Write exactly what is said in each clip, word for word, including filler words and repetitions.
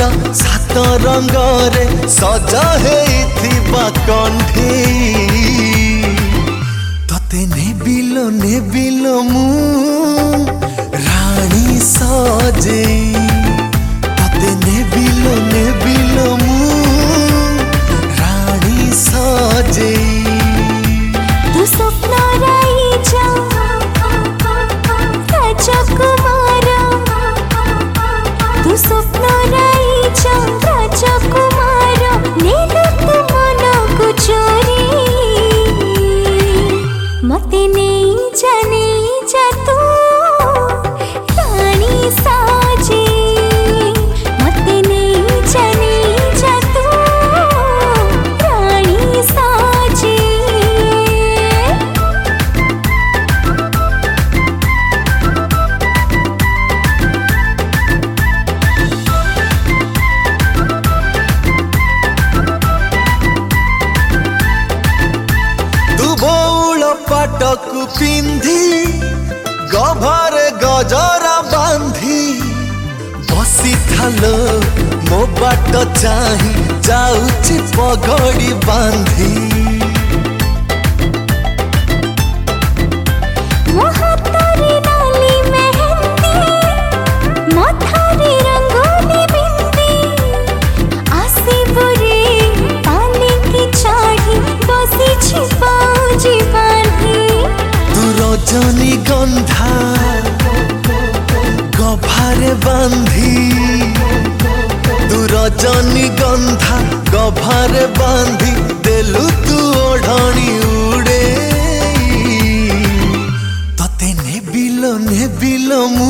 सात रंग रे सजा हेइथिबा कंढी तते नेबिलो नेबिलो मु रानी सजे तते नेबिलो नेबिलो मु रानी सजे तू स्वप्न राईचा राजकुमार तू स्वप्न राईचा राजकुमार नेलु तू मनकु चोरी मते नहीं जा नहीं जा तू रानी साजे मते नहीं जा नहीं जा तू रानी साजे पाटकु पिंधी गभारे गजरा बांधी बसी थालो मो बाट चाही जाउची पगड़ी बांधी रजनी गंधा गभारे बांधी तू रजनी गंधा गभारे बांधी देलु तू ओढ़नी उड़े तते नेबिलो नेबिलो मु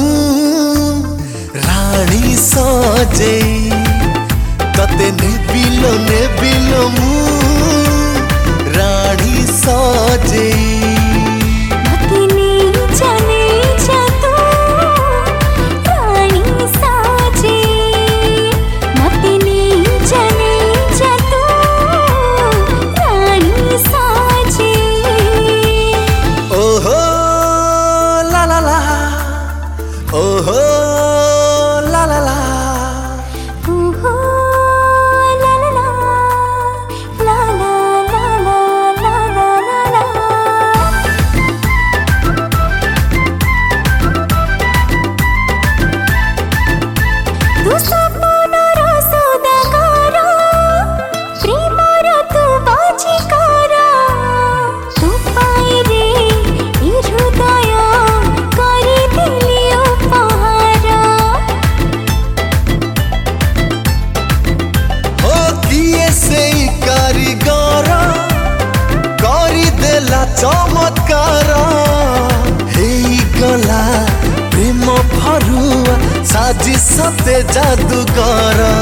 रानी सजे तते नेबिलो नेबिलो मु रानी सजे ओहो ला ला ला ओहो ला ला ला ला ला ला ला ला ला तू सपनर सौदागर प्रेमर तू बाजीकर तू पाई रे ई हृदय चमत्कार हेई गला प्रेम फरुआ साजी सते जादूगर